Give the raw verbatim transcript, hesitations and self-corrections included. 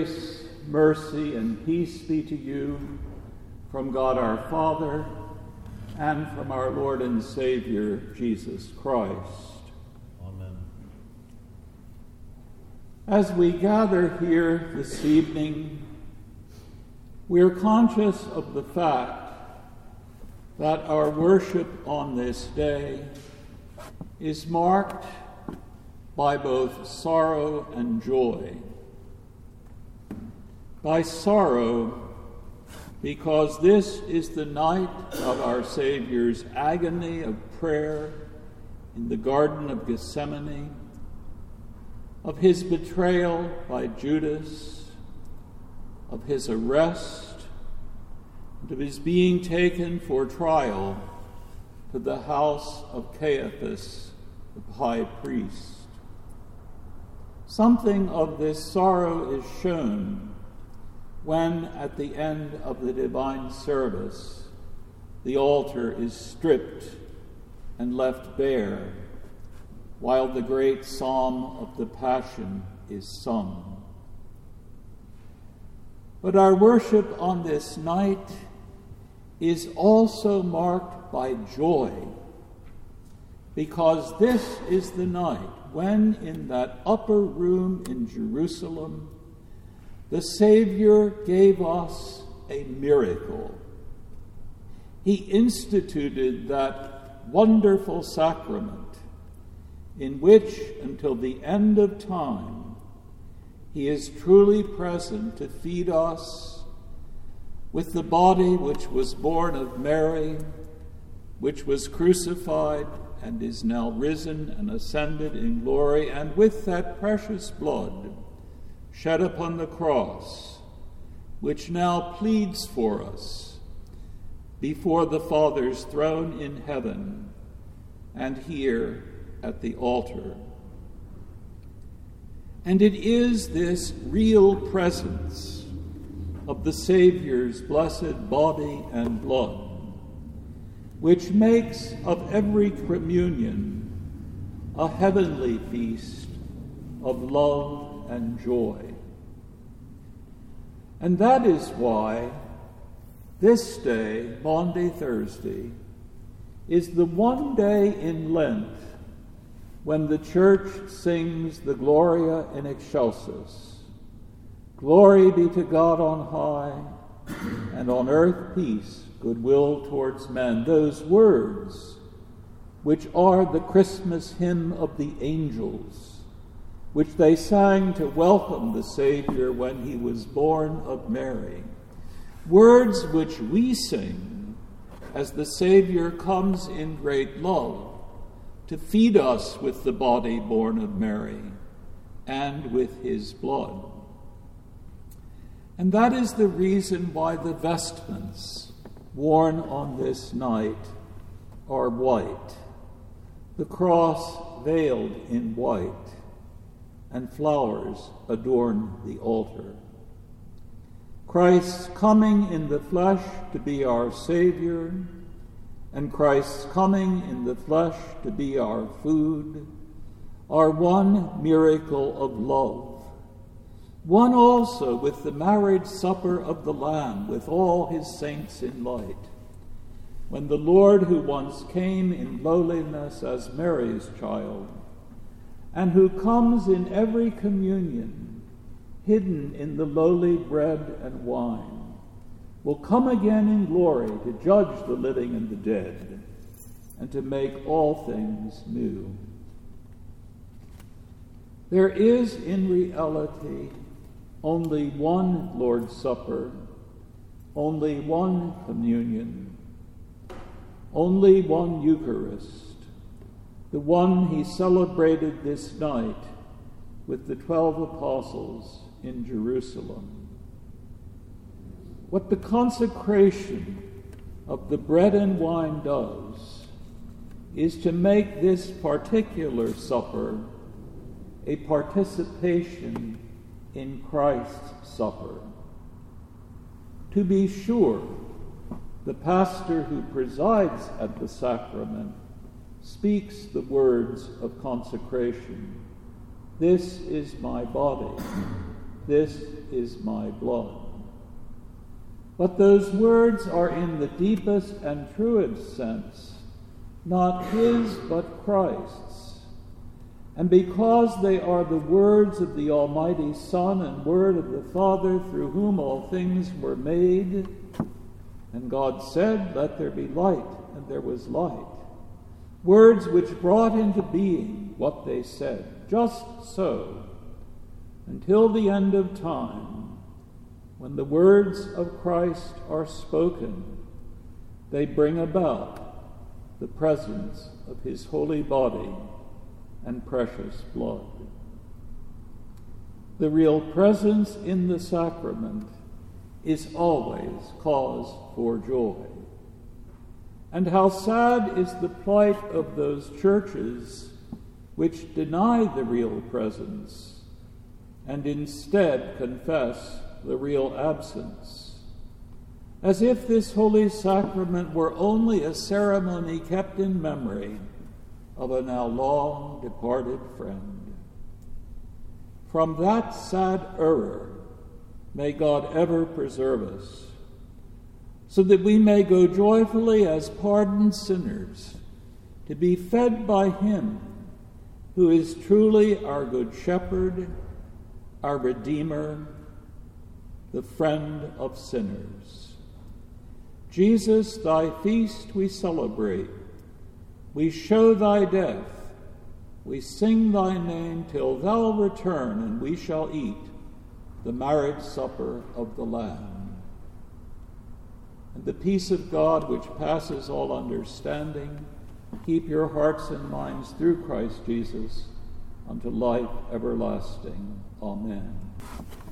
Grace, mercy, and peace be to you from God our Father and from our Lord and Savior, Jesus Christ. Amen. As we gather here this evening, we are conscious of the fact that our worship on this day is marked by both sorrow and joy. By sorrow, because this is the night of our Savior's agony of prayer in the Garden of Gethsemane, of his betrayal by Judas, of his arrest, and of his being taken for trial to the house of Caiaphas, the high priest. Something of this sorrow is shown when, at the end of the divine service, the altar is stripped and left bare, while the great psalm of the Passion is sung. But our worship on this night is also marked by joy, because this is the night when, in that upper room in Jerusalem, the Savior gave us a miracle. He instituted that wonderful sacrament in which, until the end of time, he is truly present to feed us with the body which was born of Mary, which was crucified and is now risen and ascended in glory, and with that precious blood shed upon the cross, which now pleads for us before the Father's throne in heaven and here at the altar. And it is this real presence of the Savior's blessed body and blood which makes of every communion a heavenly feast of love and joy. And that is why this day, Maundy Thursday, is the one day in Lent when the Church sings the Gloria in Excelsis. Glory be to God on high, and on earth peace, goodwill towards men. Those words, which are the Christmas hymn of the angels, which they sang to welcome the Savior when he was born of Mary. Words which we sing as the Savior comes in great love to feed us with the body born of Mary and with his blood. And that is the reason why the vestments worn on this night are white, the cross veiled in white, and flowers adorn the altar. Christ's coming in the flesh to be our Savior, and Christ's coming in the flesh to be our food, are one miracle of love. One also with the marriage supper of the Lamb, with all his saints in light, when the Lord, who once came in lowliness as Mary's child, and who comes in every communion, hidden in the lowly bread and wine, will come again in glory to judge the living and the dead, and to make all things new. There is in reality only one Lord's Supper, only one communion, only one Eucharist, the one he celebrated this night with the twelve apostles in Jerusalem. What the consecration of the bread and wine does is to make this particular supper a participation in Christ's supper. To be sure, the pastor who presides at the sacrament speaks the words of consecration. This is my body. this is my blood. But those words are in the deepest and truest sense, not his but Christ's. And because they are the words of the Almighty Son and word of the Father, through whom all things were made, and God said, "Let there be light," and there was light. Words which brought into being what they said. Just so, until the end of time, when the words of Christ are spoken, they bring about the presence of his holy body and precious blood. The real presence in the sacrament is always cause for joy. And how sad is the plight of those churches which deny the real presence and instead confess the real absence, as if this holy sacrament were only a ceremony kept in memory of a now long departed friend. From that sad error may God ever preserve us, so that we may go joyfully as pardoned sinners to be fed by him who is truly our good shepherd, our Redeemer, the friend of sinners. Jesus, thy feast we celebrate. We show thy death. We sing thy name till thou return, and we shall eat the marriage supper of the Lamb. And the peace of God, which passes all understanding, keep your hearts and minds through Christ Jesus unto life everlasting. Amen.